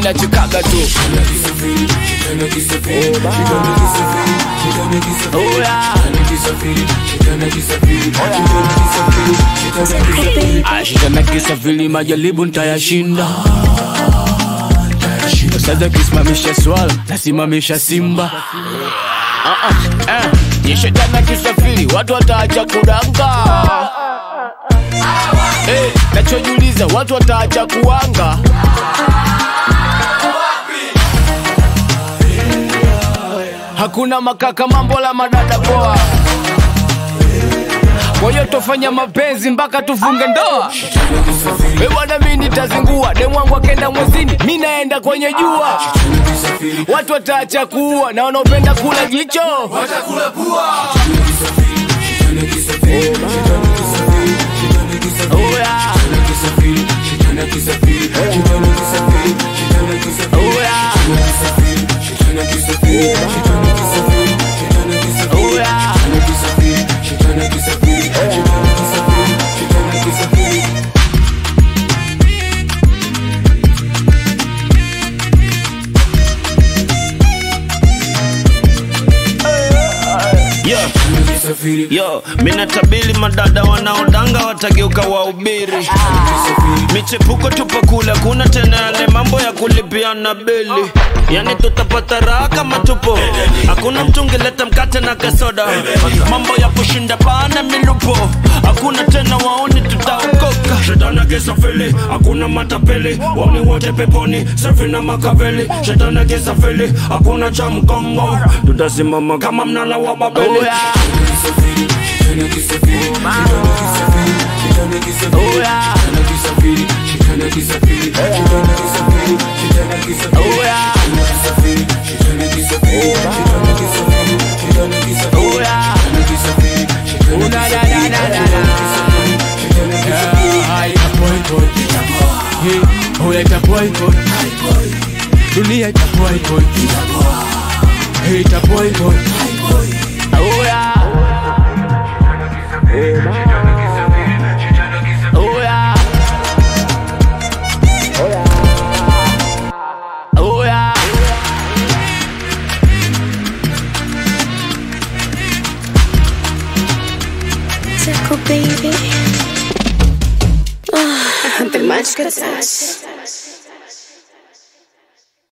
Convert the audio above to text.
minachikaga tu. Shitana kisafiri majaribu nitayashinda. Sasa kisimamisha swala nasimamisha simba. Shitana kisafiri watu wataacha kudanga. Nachojiuliza watu wataacha kuanga. Hakuna makaka mambo la madada poa. Kwa hiyo tufanya mapenzi mpaka tufunge ndoa. Bwana mimi nitazingua, demu wangu akenda mwezini, mimi naenda kwenye jua. Watu wataacha kuua na wanaopenda kula jicho watakula pua. Yo, mina tabili madada wanaodanga watageuka wahubiri. Michepuko tupakula, kuna tena yale mambo ya kulipiana bili. Yani tutapata raha kama tupo. Hakuna mtungi leta mkate na kasoda. Mambo ya kushinda pana milupo. Hakuna tena waoni tutaokoka. Shetana kisafiri, hakuna matapeli. Wani wote peponi, safi na makaveli. Shetana kisafiri, hakuna cha mkongo. Tutasimama kama mnala wa Babeli. Dunia itakuwa iko. Hey, itakuwa iko. Tickle baby. Antes mais que